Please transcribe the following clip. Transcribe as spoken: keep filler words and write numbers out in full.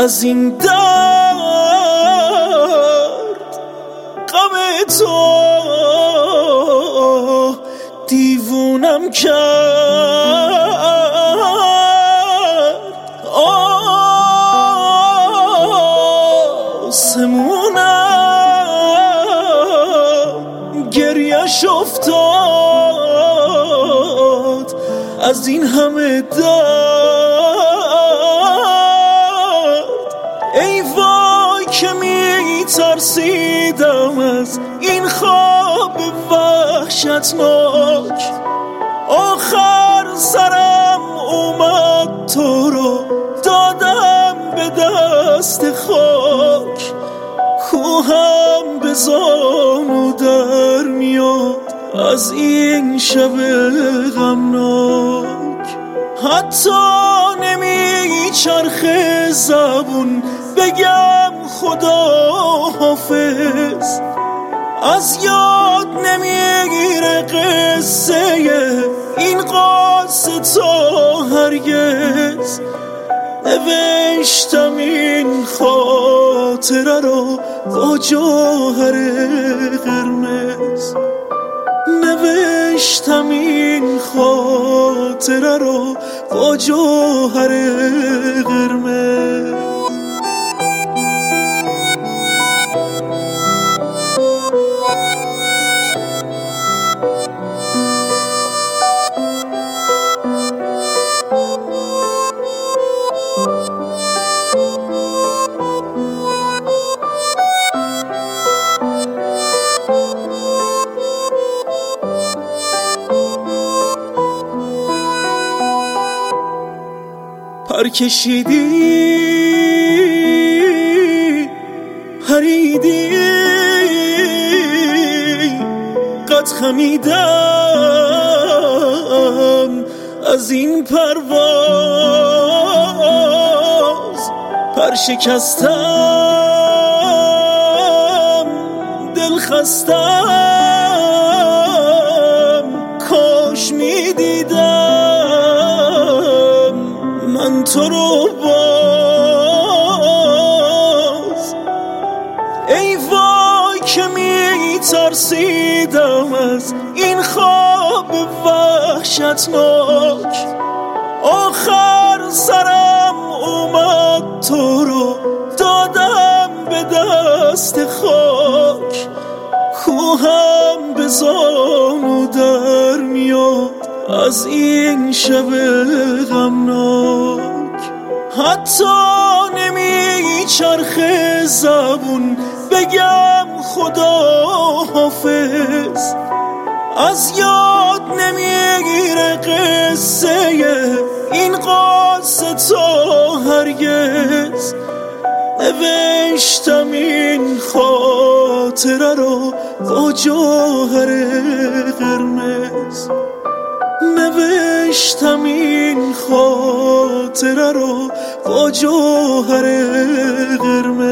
از این درد غم تو دیوونم کرد. آسمونم گریه‌ش افتاد از این همه درد. ای وای که می ترسیدم از این خواب وحشتناک. آخر سرم اومد تو رو دادم به دست خاک. کوهم به زانو در میاد از این شب غمناک. حتی نمی چرخه زبون بگم خدا حافظ. از یاد نمیگیره قصه این قصه تا هرگز. نوشتم این خاطره رو با جوهر قرمز. نوشتم این خاطره رو با جوهر قرمز. پر کشیدی پریدی قد خمیدم از این پرواز. پر شکستم دل خستم کاش میدیدم من تو رو باز. ای وای که می ترسیدم از این خواب وحشتناک. آخر سرم اومد تو رو دادم به دست خاک. کوهم به زانو در میاد از این شب غمناک. حتی نمی چرخه زبون بگم خدا حافظ. از یاد نمیگیره قصه این قصه تا هرگز. نوشتم این خاطره رو با جوهر قرمز. نوشتم این خاطره رو با جوهر قرمز.